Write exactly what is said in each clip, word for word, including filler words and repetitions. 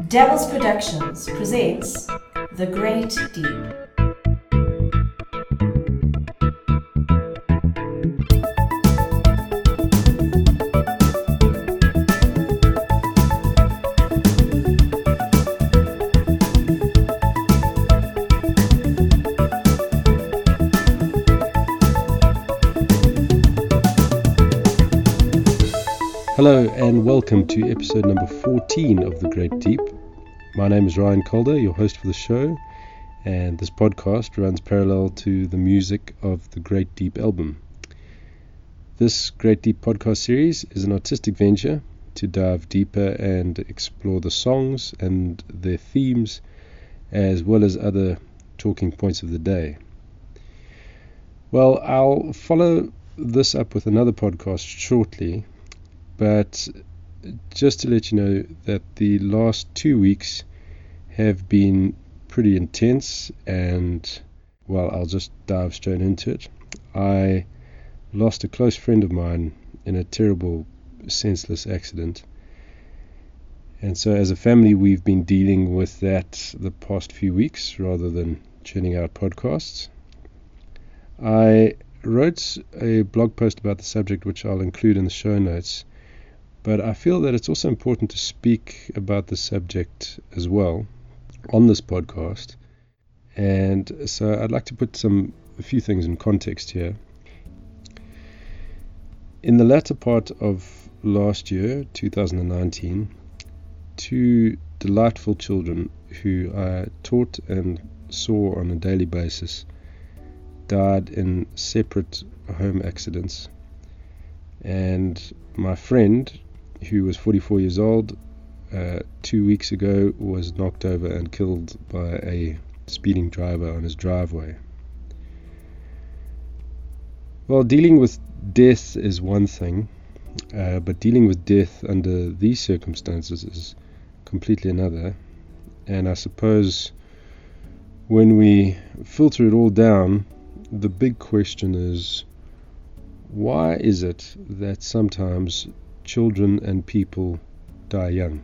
Devils Productions presents The Great Deep. Hello and welcome to episode number fourteen of The Great Deep. My name is Ryan Calder, your host for the show, and this podcast runs parallel to the music of the Great Deep album. This Great Deep podcast series is an artistic venture to dive deeper and explore the songs and their themes, as well as other talking points of the day. Well, I'll follow this up with another podcast shortly, but just to let you know that the last two weeks have been pretty intense, and, well, I'll just dive straight into it. I lost a close friend of mine in a terrible, senseless accident. And so as a family, we've been dealing with that the past few weeks rather than churning out podcasts. I wrote a blog post about the subject, which I'll include in the show notes. But I feel that it's also important to speak about the subject as well on this podcast. And so I'd like to put some a few things in context here. In the latter part of last year, two thousand nineteen, two delightful children who I taught and saw on a daily basis died in separate home accidents. And my friend, who was forty-four years old, uh, two weeks ago was knocked over and killed by a speeding driver on his driveway. Well, dealing with death is one thing, uh, but dealing with death under these circumstances is completely another. And I suppose when we filter it all down, the big question is, why is it that sometimes children and people die young?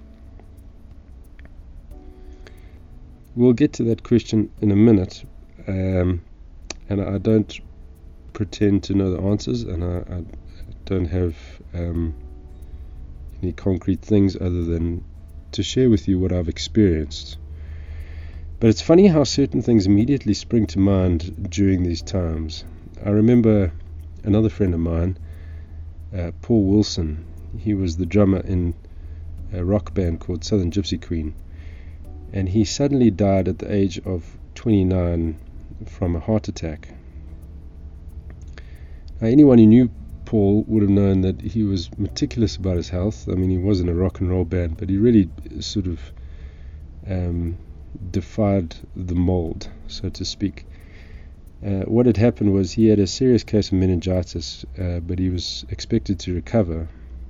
We'll get to that question in a minute, um, and I don't pretend to know the answers, and I, I don't have um, any concrete things other than to share with you what I've experienced. But it's funny how certain things immediately spring to mind during these times. I remember another friend of mine, uh, Paul Wilson. He was the drummer in a rock band called Southern Gypsy Queen, and he suddenly died at the age of twenty-nine from a heart attack. Now, anyone who knew Paul would have known that he was meticulous about his health. I mean, he was in a rock and roll band, but he really sort of um, defied the mold, so to speak. Uh, what had happened was he had a serious case of meningitis, uh, but he was expected to recover.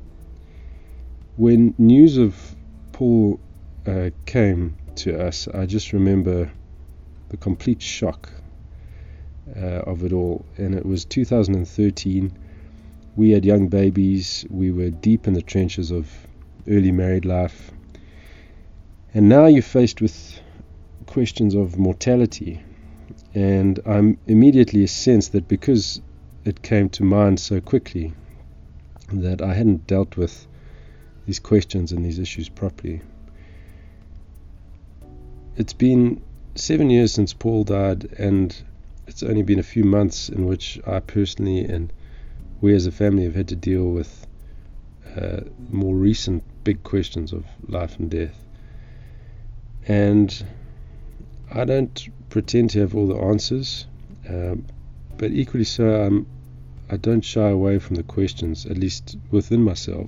When news of Paul uh, came to us, I just remember the complete shock uh, of it all. And it was two thousand thirteen. We had young babies. We were deep in the trenches of early married life. And now you're faced with questions of mortality. And I'm immediately sensed that because it came to mind so quickly, that I hadn't dealt with these questions and these issues properly. It's been seven years since Paul died, and it's only been a few months in which I personally and we as a family have had to deal with uh, more recent big questions of life and death. And I don't pretend to have all the answers, um, but equally so, I'm, I don't shy away from the questions, at least within myself.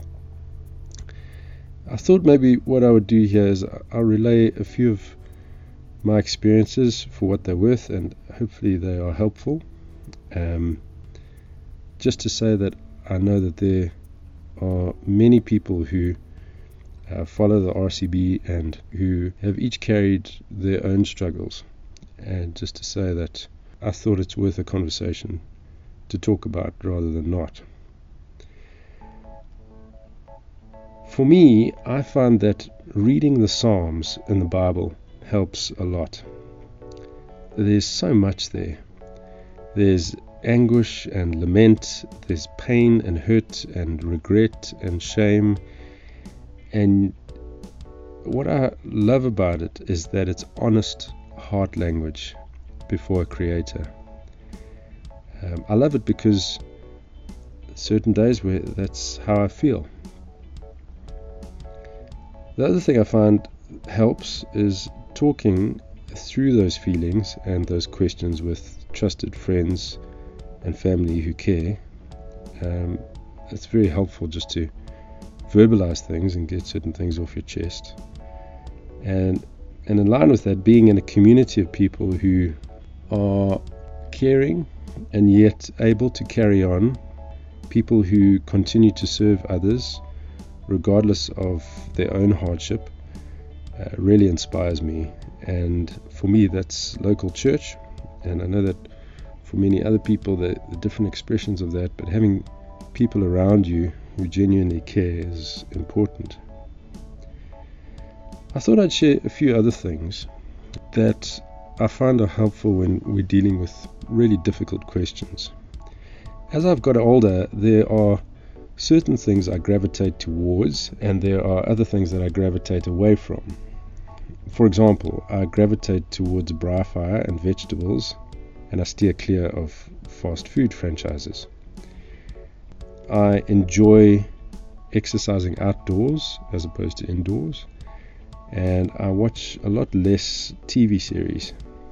I thought maybe what I would do here is I'll relay a few of my experiences for what they're worth, and hopefully they are helpful. Um, just to say that I know that there are many people who uh, follow the R C B and who have each carried their own struggles. And just to say that I thought it's worth a conversation to talk about rather than not. For me, I find that reading the Psalms in the Bible helps a lot. There's so much there. There's anguish and lament, there's pain and hurt and regret and shame. And what I love about it is that it's honest heart language before a creator. Um, I love it because certain days where that's how I feel. The other thing I find helps is talking through those feelings and those questions with trusted friends and family who care. Um, it's very helpful just to verbalize things and get certain things off your chest. And and in line with that, being in a community of people who are caring and yet able to carry on, people who continue to serve others regardless of their own hardship, uh, really inspires me. And for me, that's local church. And I know that for many other people, the, the different expressions of that, but having people around you who genuinely care is important. I thought I'd share a few other things that I find are helpful when we're dealing with really difficult questions. As I've got older, there are certain things I gravitate towards, and there are other things that I gravitate away from. For example, I gravitate towards braai fire and vegetables, and I steer clear of fast food franchises. I enjoy exercising outdoors as opposed to indoors, and I watch a lot less T V series.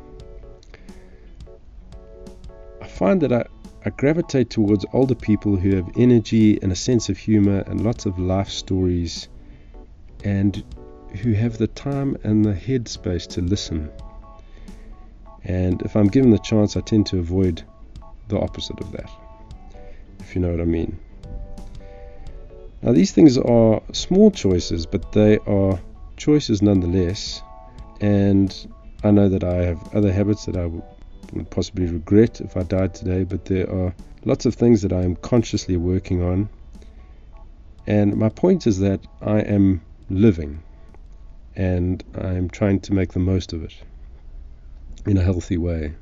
I find that I I gravitate towards older people who have energy and a sense of humor and lots of life stories, and who have the time and the headspace to listen. And if I'm given the chance, I tend to avoid the opposite of that, if you know what I mean. Now, these things are small choices, but they are choices nonetheless. And I know that I have other habits that I w- would possibly regret if I died today, but there are lots of things that I am consciously working on. And my point is that I am living, and I'm trying to make the most of it in a healthy way.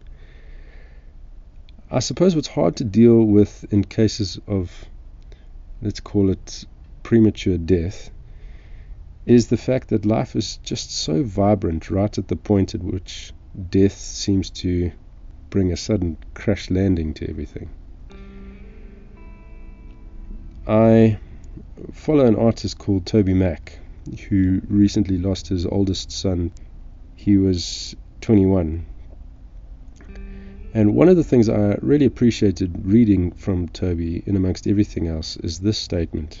I suppose what's hard to deal with in cases of, let's call it premature death, is the fact that life is just so vibrant right at the point at which death seems to bring a sudden crash landing to everything. I follow an artist called Toby Mac, who recently lost his oldest son. He was twenty-one. And one of the things I really appreciated reading from Toby, in amongst everything else, is this statement.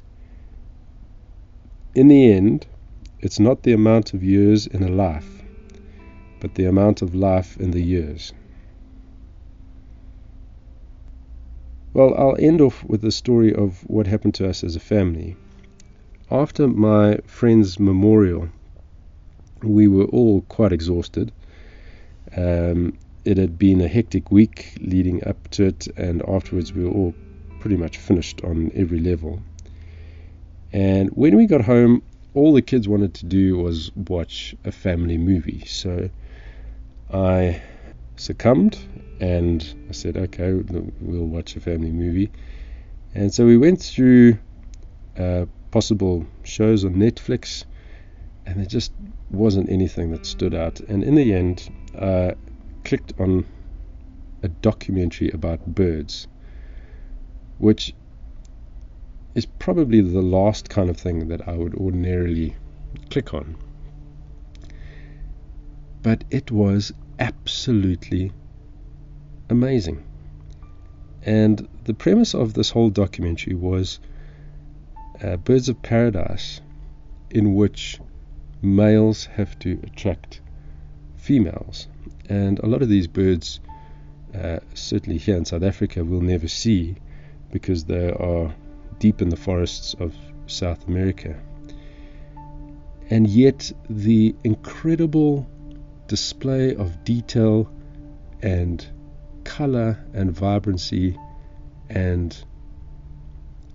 In the end, it's not the amount of years in a life, but the amount of life in the years. Well, I'll end off with the story of what happened to us as a family. After my friend's memorial, we were all quite exhausted. Um, it had been a hectic week leading up to it, and afterwards we were all pretty much finished on every level. And when we got home, all the kids wanted to do was watch a family movie. So I succumbed and I said, okay, we'll watch a family movie. And so we went through uh, possible shows on Netflix, and there just wasn't anything that stood out. And in the end, I clicked on a documentary about birds, which is probably the last kind of thing that I would ordinarily click on. But it was absolutely amazing. And the premise of this whole documentary was uh, Birds of Paradise, in which males have to attract females. And a lot of these birds, uh, certainly here in South Africa, we'll never see because they are deep in the forests of South America. And yet the incredible display of detail and color and vibrancy and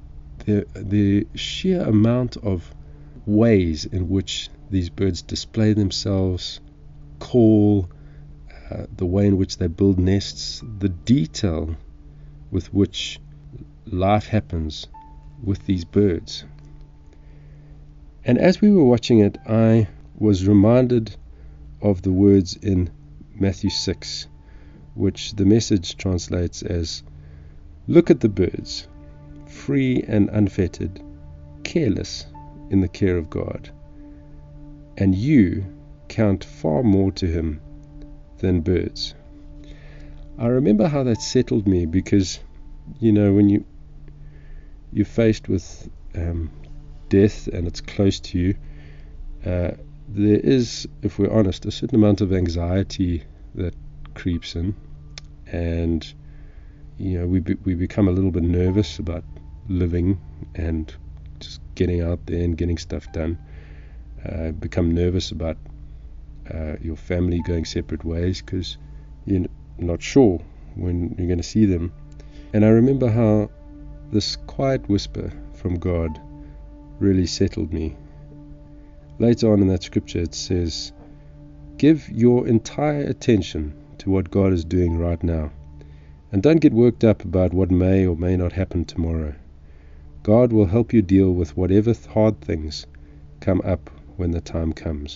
the, the sheer amount of ways in which these birds display themselves, call, uh, the way in which they build nests, the detail with which life happens with these birds. And as we were watching it, I was reminded of the words in Matthew six, which the Message translates as, "Look at the birds, free and unfettered, careless in the care of God, and you count far more to him than birds." I remember how that settled me, because, you know, when you, you're faced with um, death and it's close to you, uh, there is, if we're honest, a certain amount of anxiety that creeps in, and you know we be, we become a little bit nervous about living and just getting out there and getting stuff done. Uh, become nervous about uh, your family going separate ways because you're not sure when you're going to see them. And I remember how this quiet whisper from God really settled me. Later on in that scripture it says, "Give your entire attention to what God is doing right now, and don't get worked up about what may or may not happen tomorrow. God will help you deal with whatever hard things come up when the time comes."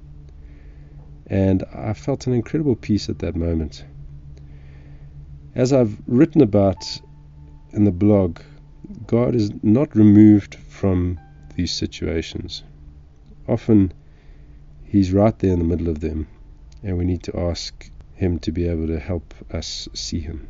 And I felt an incredible peace at that moment. As I've written about in the blog, God is not removed from these situations. Often he's right there in the middle of them, and we need to ask him to be able to help us see him.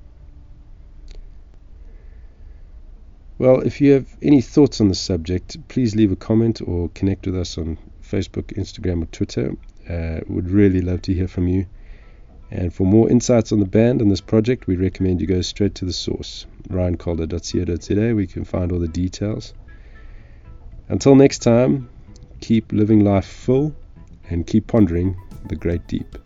Well, if you have any thoughts on the subject, please leave a comment or connect with us on Facebook, Instagram, or Twitter. Uh, would really love to hear from you. And for more insights on the band and this project, we recommend you go straight to the source, ryan calder dot co dot za, where you can find all the details. Until next time, keep living life full and keep pondering the great deep.